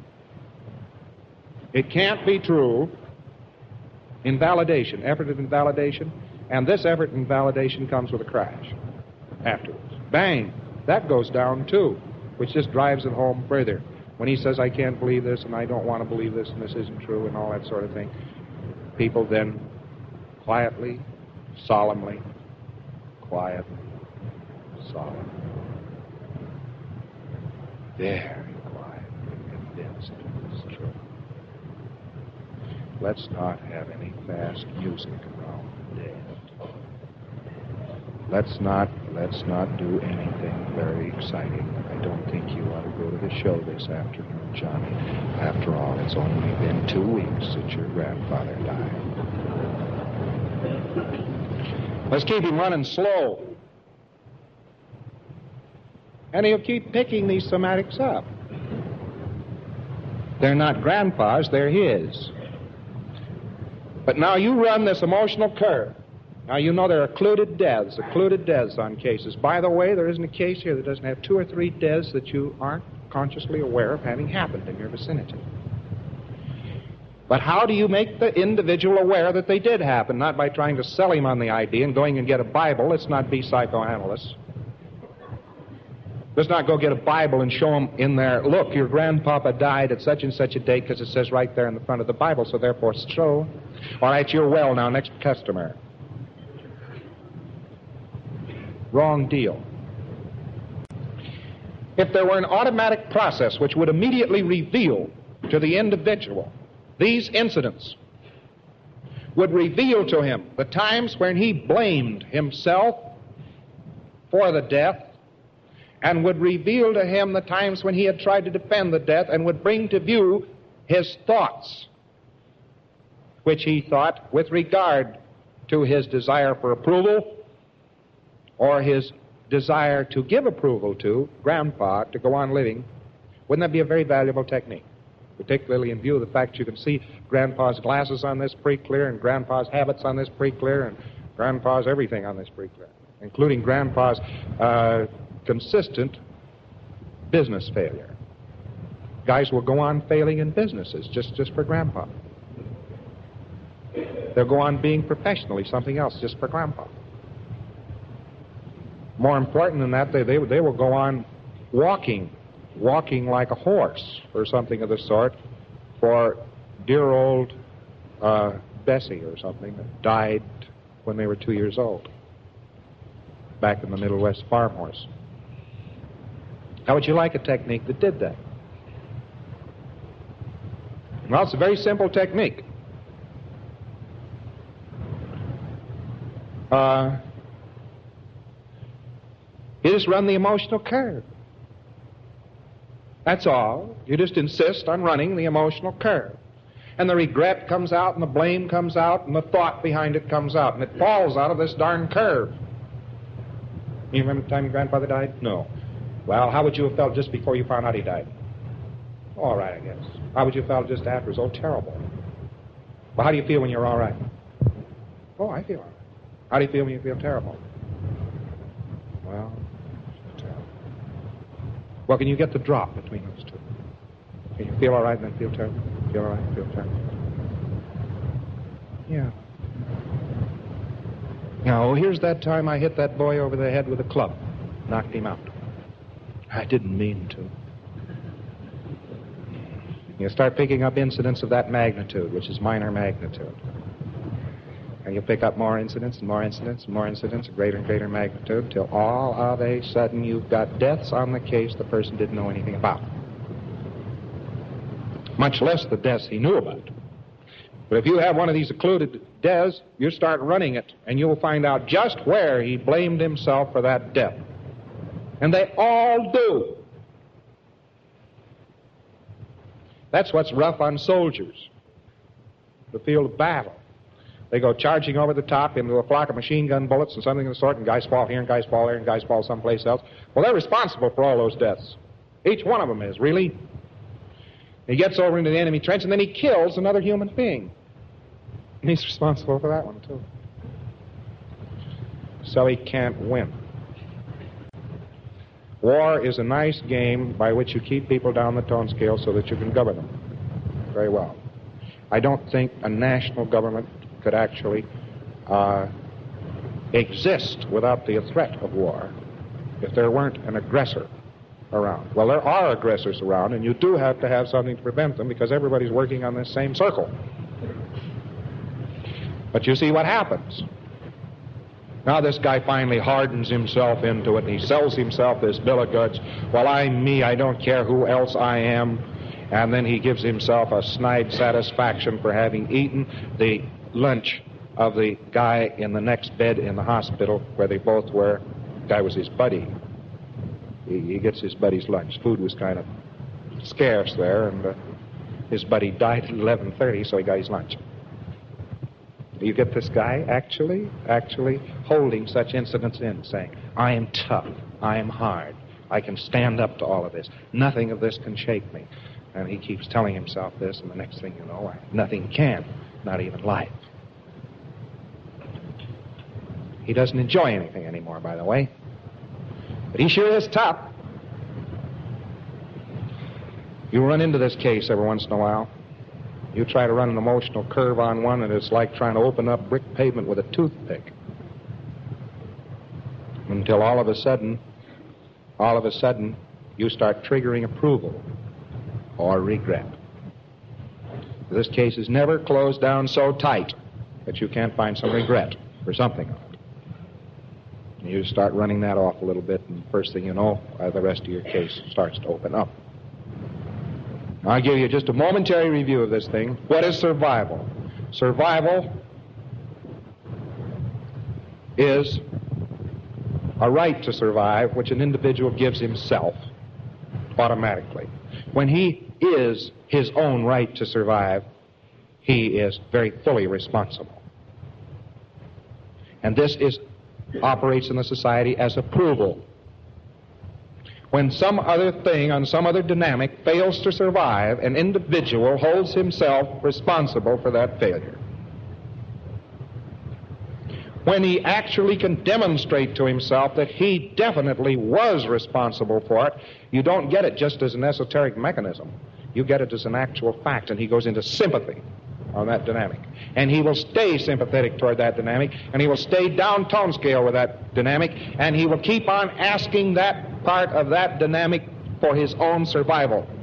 It can't be true." Invalidation, effort of invalidation, and this effort in validation comes with a crash afterwards. Bang! That goes down too, which just drives it home further. When he says, "I can't believe this, and I don't want to believe this, and this isn't true," and all that sort of thing, people then quietly, solemnly, quietly, solemnly, very quietly convinced it's true. Let's not have any fast music around the dead. Let's not, let's not do anything very exciting. I don't think you ought to go to the show this afternoon. Johnny. After all, it's only been two weeks since your grandfather died. Let's keep him running slow. And he'll keep picking these somatics up. They're not Grandpa's, they're his. But now you run this emotional curve. Now, you know there are occluded deaths, occluded deaths on cases. By the way, there isn't a case here that doesn't have two or three deaths that you aren't consciously aware of having happened in your vicinity. But how do you make the individual aware that they did happen? Not by trying to sell him on the idea and going and get a Bible. Let's not be psychoanalysts. Let's not go get a Bible and show him in there, look, your grandpapa died at such and such a date because it says right there in the front of the Bible, so therefore it's true. All right, you're well now, next customer. Wrong deal. If there were an automatic process which would immediately reveal to the individual these incidents, would reveal to him the times when he blamed himself for the death, and would reveal to him the times when he had tried to defend the death, and would bring to view his thoughts, which he thought with regard to his desire for approval or his desire to give approval to Grandpa to go on living. Wouldn't that be a very valuable technique? Particularly in view of the fact you can see Grandpa's glasses on this pretty clear, and Grandpa's habits on this pretty clear, and Grandpa's everything on this pretty clear, including Grandpa's uh, consistent business failure. Guys will go on failing in businesses just, just for Grandpa. They'll go on being professionally something else just for Grandpa. More important than that, they, they, they will go on walking, walking like a horse or something of the sort for dear old uh, Bessie or something that died when they were two years old, back in the Middle West farm horse. How would you like a technique that did that? Well, it's a very simple technique. Uh, you just run the emotional curve. That's all. You just insist on running the emotional curve. And the regret comes out, and the blame comes out, and the thought behind it comes out, and it falls out of this darn curve. You remember the time your grandfather died? No. Well, how would you have felt just before you found out he died? All right, I guess. How would you have felt just afterwards? Oh, terrible. Well, how do you feel when you're all right? Oh, I feel all right. How do you feel when you feel terrible? Well, terrible. Well, can you get the drop between those two? Can you feel all right and then feel terrible? Feel all right and feel terrible? Yeah. Now, here's that time I hit that boy over the head with a club. Knocked him out. I didn't mean to. You start picking up incidents of that magnitude, which is minor magnitude. And you pick up more incidents and more incidents and more incidents of greater and greater magnitude until all of a sudden you've got deaths on the case the person didn't know anything about. Much less the deaths he knew about. But if you have one of these occluded deaths, you start running it, and you'll find out just where he blamed himself for that death. And they all do. That's what's rough on soldiers. The field of battle. They go charging over the top into a flock of machine gun bullets and something of the sort, and guys fall here, and guys fall there, and guys fall someplace else. Well, they're responsible for all those deaths. Each one of them is, really. He gets over into the enemy trench, and then he kills another human being. And he's responsible for that one, too. So he can't win. War is a nice game by which you keep people down the tone scale so that you can govern them very well. I don't think a national government could actually uh, exist without the threat of war if there weren't an aggressor around. Well, there are aggressors around, and you do have to have something to prevent them because everybody's working on this same circle. But you see what happens. Now this guy finally hardens himself into it, and he sells himself this bill of goods. Well, I'm me, I don't care who else I am. And then he gives himself a snide satisfaction for having eaten the lunch of the guy in the next bed in the hospital where they both were. The guy was his buddy. He, he gets his buddy's lunch. Food was kind of scarce there, and uh, his buddy died at eleven thirty, so he got his lunch. You get this guy actually, actually holding such incidents in, saying, I am tough, I am hard, I can stand up to all of this. Nothing of this can shake me. And he keeps telling himself this, and the next thing you know, nothing can, not even life. He doesn't enjoy anything anymore, by the way. But he sure is tough. You run into this case every once in a while. You try to run an emotional curve on one, and it's like trying to open up brick pavement with a toothpick. Until all of a sudden, all of a sudden, you start triggering approval or regret. This case is never closed down so tight that you can't find some regret for something of it. And you start running that off a little bit, and first thing you know, uh, the rest of your case starts to open up. I'll give you just a momentary review of this thing. What is survival? Survival is a right to survive which an individual gives himself automatically. When he is his own right to survive, he is very fully responsible. And this is operates in the society as approval. When some other thing on some other dynamic fails to survive, an individual holds himself responsible for that failure. When he actually can demonstrate to himself that he definitely was responsible for it, you don't get it just as an esoteric mechanism. You get it as an actual fact, and he goes into sympathy on that dynamic. And he will stay sympathetic toward that dynamic, and he will stay down tone scale with that dynamic, and he will keep on asking that part of that dynamic for his own survival.